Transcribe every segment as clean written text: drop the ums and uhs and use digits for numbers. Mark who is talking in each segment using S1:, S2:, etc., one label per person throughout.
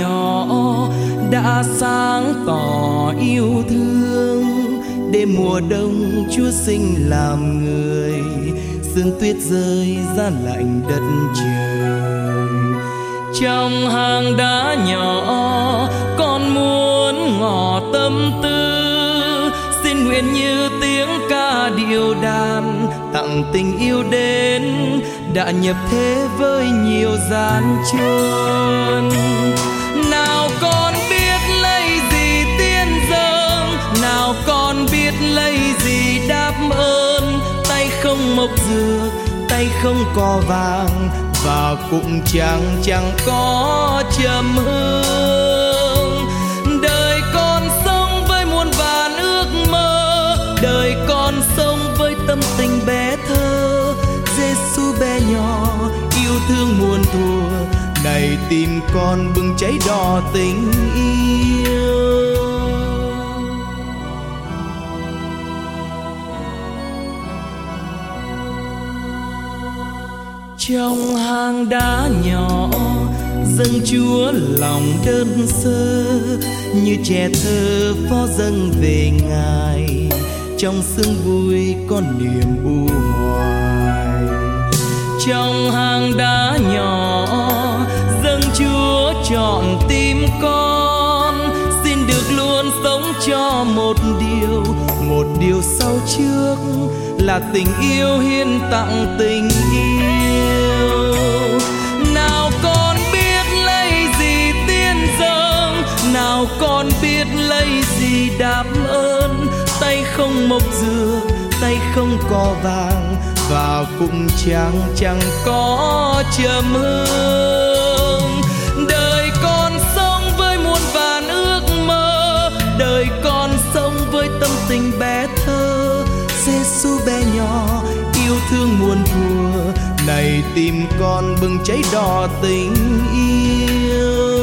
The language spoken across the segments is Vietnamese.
S1: nhỏ đã sáng tỏ yêu thương. Đêm mùa đông Chúa sinh làm người, sương tuyết rơi giá lạnh đất trời. Trong hang đá nhỏ con muốn ngỏ tâm tư, xin nguyện như tiếng ca điệu đàn tặng tình yêu đến đã nhập thế với nhiều gian truân. Nào con biết lấy gì tiên dâng, nào con biết lấy gì đáp ơn. Tay không mộc dược, tay không cò vàng, và cũng chẳng có trầm hương. Đời con sống với muôn vàn ước mơ, đời con sống với tâm tình bé thơ. Giêsu bé nhỏ yêu thương muôn thuở, này tim con bừng cháy đỏ tình yêu. Trong hang đá nhỏ dâng Chúa lòng đơn sơ, như trẻ thơ phó dâng về Ngài. Trong sương vui có niềm u hoài. Trong hang đá nhỏ dâng Chúa trọn tim con, xin được luôn sống cho một điều sau trước là tình yêu hiến tặng tình yêu. Nào con biết lấy gì tiên dâng, nào con biết lấy gì đáp ơn. Tay không mộc dược, tay không cò vàng, và cũng chẳng có trầm hương. Đời con sống với muôn vàn ước mơ, đời con sống với tâm tình bé thơ. Giêsu bé nhỏ yêu thương muôn thuở, này tim con bừng cháy đỏ tình yêu.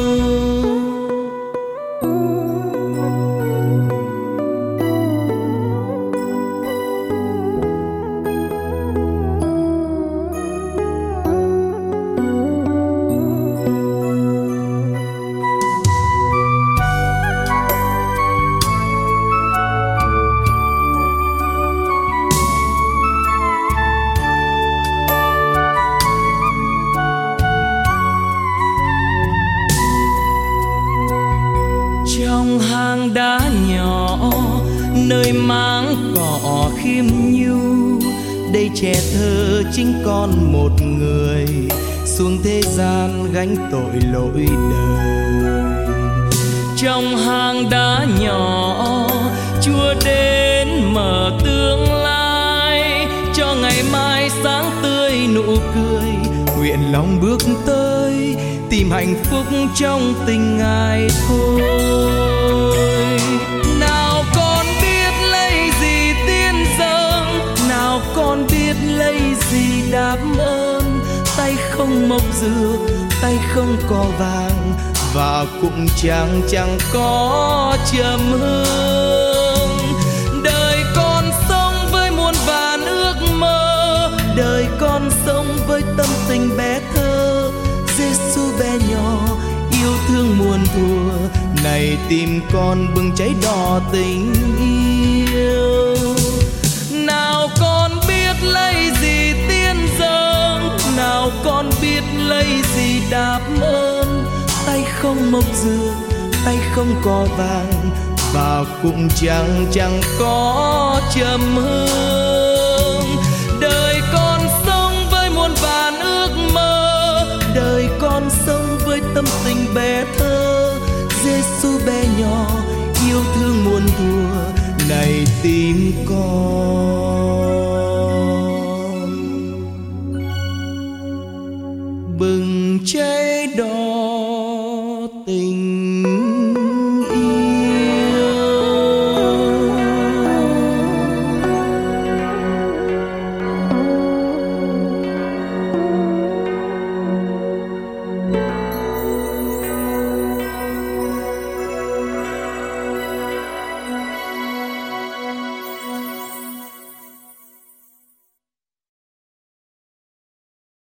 S1: Trong hang đá nhỏ nơi máng cỏ khiêm nhu, đây trẻ thơ chính con một người xuống thế gian gánh tội lỗi đời. Trong hang đá nhỏ Chúa đến mở tương lai, cho ngày mai sáng tươi nụ cười. Nguyện lòng bước tới tìm hạnh phúc trong tình Ngài thôi. Nào con biết lấy gì tiên dâng, nào con biết lấy gì đáp ơn. Tay không mộc dược, tay không cò vàng, và cũng chẳng có trầm hương. Đời con sống với muôn vàn ước mơ, đời con sống với tâm tình bé thơ. Giêsu bé nhỏ yêu thương muôn thuở, này tim con bừng cháy đỏ tình yêu. Nào con biết lấy gì tiên dâng, nào con biết lấy gì đáp ơn. Tay không mộc dược, tay không cò vàng, và cũng chẳng có trầm hương. Đời con sống với muôn vàn ước mơ, đời con sống với tâm tình bé thơ. Giêsu bé nhỏ yêu thương muôn thuở, này tim con bừng